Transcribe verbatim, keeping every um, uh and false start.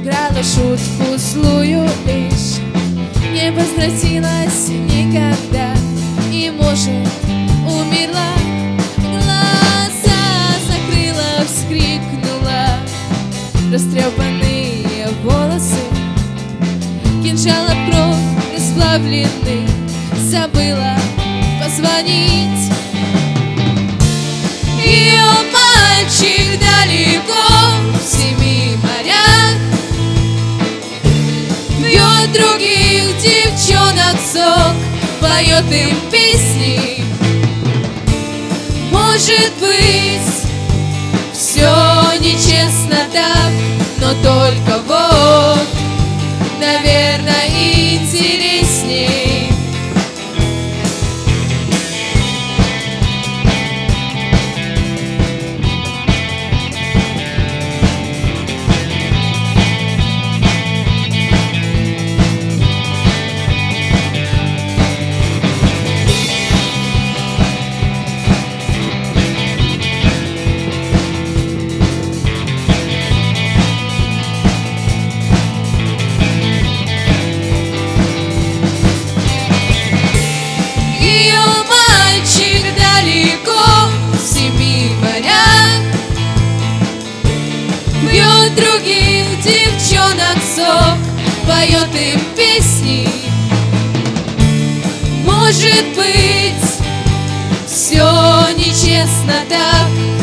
сыграла шутку злую лишь, не возвратилась никогда и, может, умерла. Глаза закрыла, вскрикнула, растрепанные волосы, кинжала кровь расплавленный, забыла позвонить. Ее мальчик далеко в семи морях бьет других девчонок сок, поет им песни. Может быть, все нечестно так, но только вот, наверное, интересней. Бьет других девчонок сок, поет им песни. Может быть, все нечестно так,